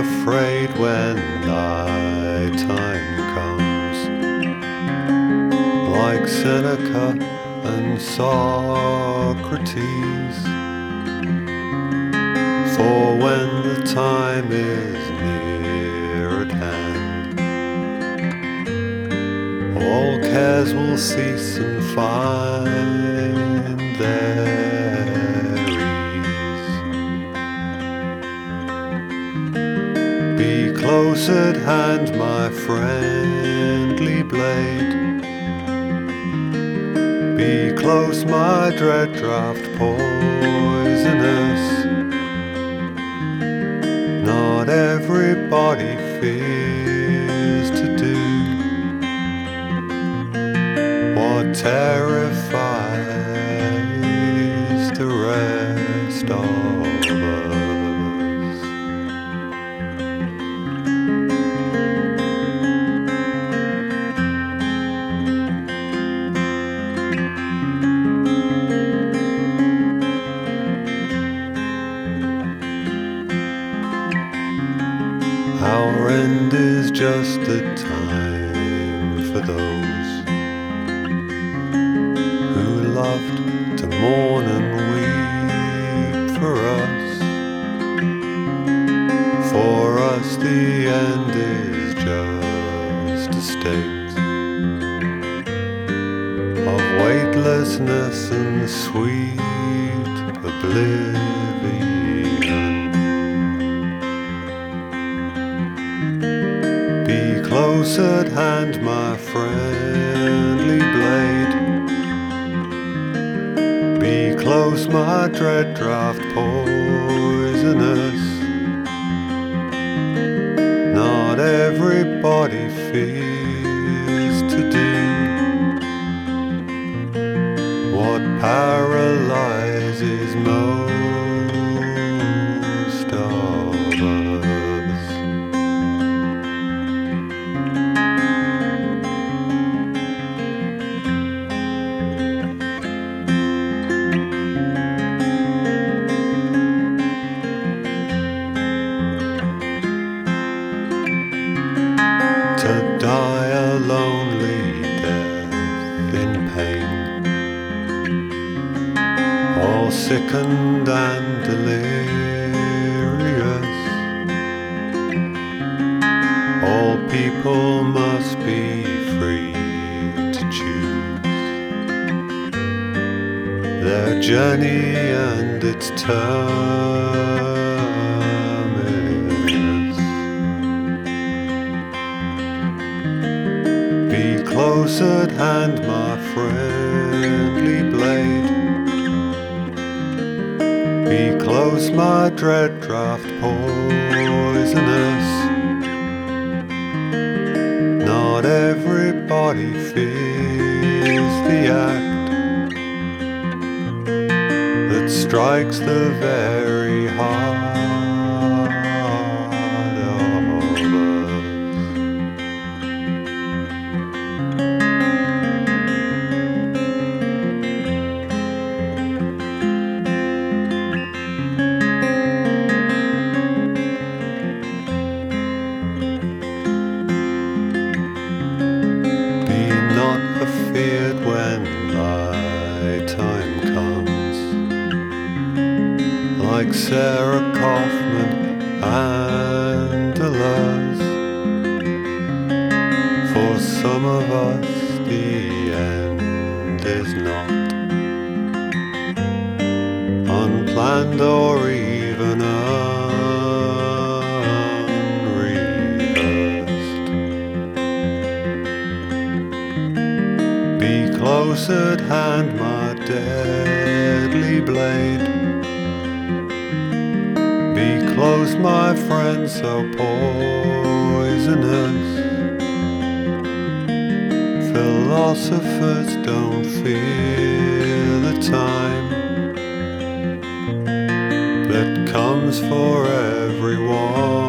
afraid when thy time comes, like Seneca and Socrates. For when the time is near at hand, all cares will cease and find their ease. Be close at hand, my friendly blade. Be close, my dread draught poisonous. Not everybody fears to do what terrifies the rest of us. Our end is just a time for those who loved to mourn and weep for us. For us the end is just a state of weightlessness and sweet oblivion. Be close at hand, my friendly blade. Be close, my dread draught poisonous. Not everybody fears to do what paralyzes most of us. To die a lonely death in pain, all sickened and delirious. All people must be free to choose their journey and its terminus. Be close at hand, my friendly blade. Be close, my dread draught poisonous. Not everybody fears the act that strikes the very heart of us. Feared when thy time comes, like Sarah Kaufman and Deleuze. For some of us the end is not unplanned or even unrehearsed. Be close at hand, my deadly blade. Be close, my friend, so poisonous. Philosophers don't fear the time that comes for everyone.